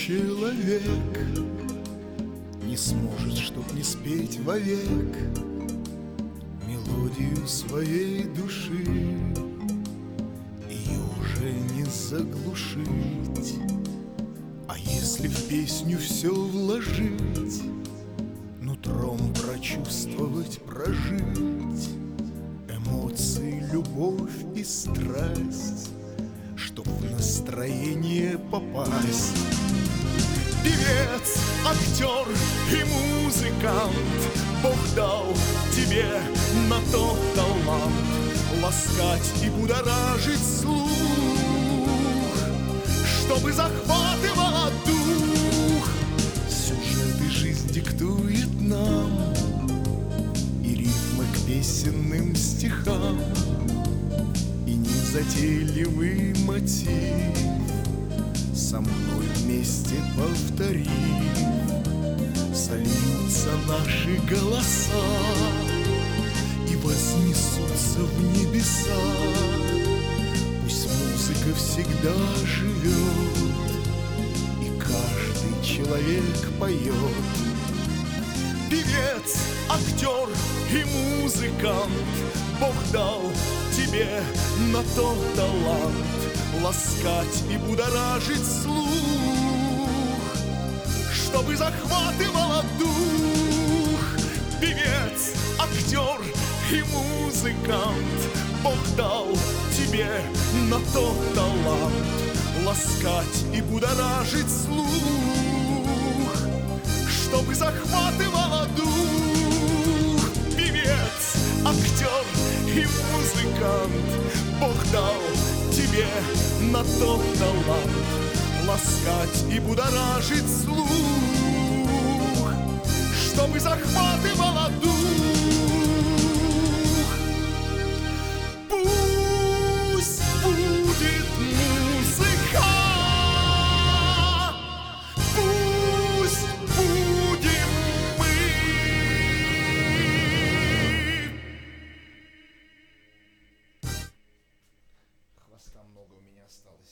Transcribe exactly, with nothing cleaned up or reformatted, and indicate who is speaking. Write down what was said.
Speaker 1: человек не сможет, чтоб не спеть вовек мелодию своей души, ее уже не заглушить. А если в песню все вложить, нутром прочувствовать, прожить эмоции, любовь и страсть, чтоб в настроение попасть. Певец, актер и музыкант, Бог дал тебе на то талант ласкать и будоражить слух, чтобы захватывало дух. Сюжет и жизнь диктует нам и рифмы к песенным стихам, и незатейливый мотив со мной вместе повторив, сольются наши голоса и вознесутся в небеса. Пусть музыка всегда живет, и каждый человек поет. Певец, актер и музыкант, Бог дал тебе на то талант ласкать и будоражить слух, чтобы захватывало дух. Певец, актер и музыкант, Бог дал тебе на то талант ласкать и будоражить слух, чтобы захватывало дух. Певец, актер и музыкант, Бог дал тебе на то талант ласкать и будоражить слух,